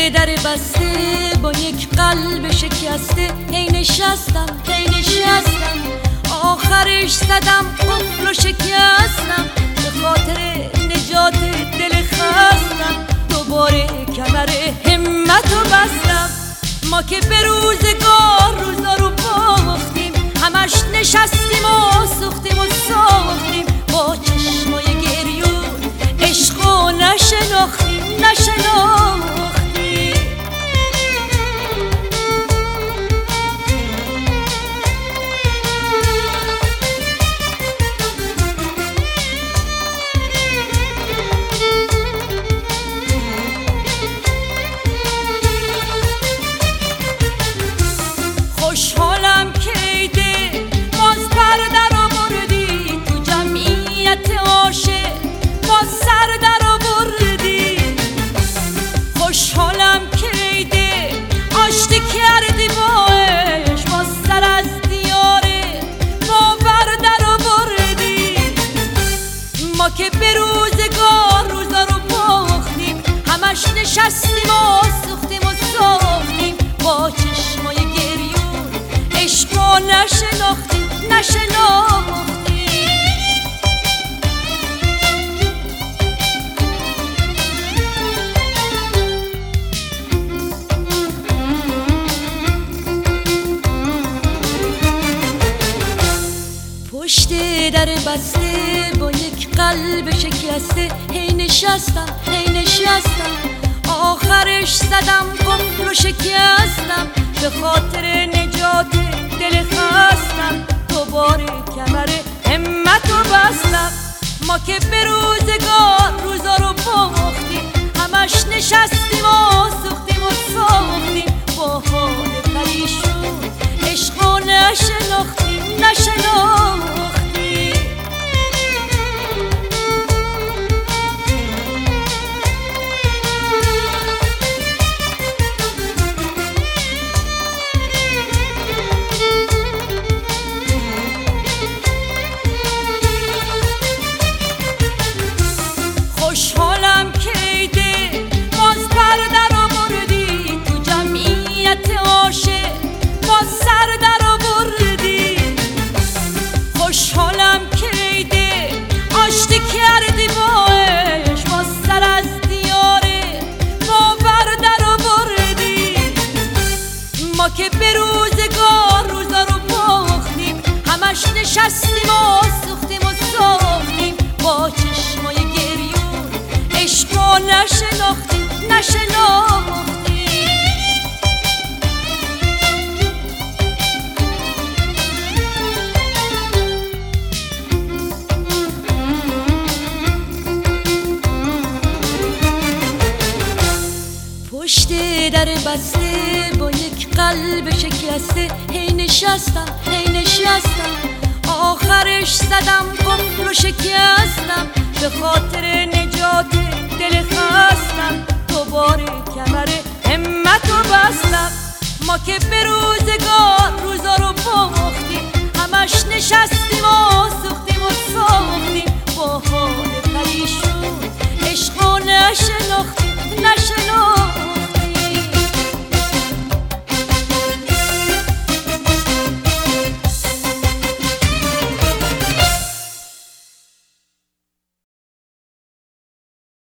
در بسته با یک قلب شکسته، هی نشستم آخرش زدم قفل و شکستم، به خاطر نجات دل خستم دوباره کمر همت و بستم. ما که به روزگار روزا رو باختیم، همش نشستیم و سوختیم و ساختیم، با چشمای گریون عشق و نشناختیم. خوشحالم که ایده باز پر در آوردی، تو جمعیت عاشق باز سر در آوردی. خوشحالم که ایده آشتی کردی با عشق، باز سر از دیار باور در آوردی. ما که به روزگار روزا رو باختیم، همش نشستیم و سوختیم و ساختیم، با چشمای گریون عشق رو نشناختیم. پشت در بسته با یک قلب شکسته، هی نشستم آخرش زدم قفل و شکستم، به خاطر نجات دل خستم دوباره کمر همت و بستم. ما که به روزگار روزا رو باختیم، همش نشستیم و سوختیم و ساختیم، با حال پریشون عشق و نشناختیم. خوشحالم که ایده باز پر در آوردی، تو جمعیت عاشق باز سر در آوردی. خوشحالم که ایده آشتی کردی با عشق، باز سر از دیار باور در آوردی. ما که به روزگار روزا رو باختیم، همش نشستیم و سوختیم و ساختیم، با چشمای گریون عشق رو نشناختیم. پشت در بسته با یک قلب شکسته، هی نشستم آخرش زدم قفل و شکستم، به خاطر نجات دل خستم دوباره کمر همت و بستم. ما که به روزگار روزا رو باختیم، همش نشستیم و سوختیم و ساختیم، با حال پریشون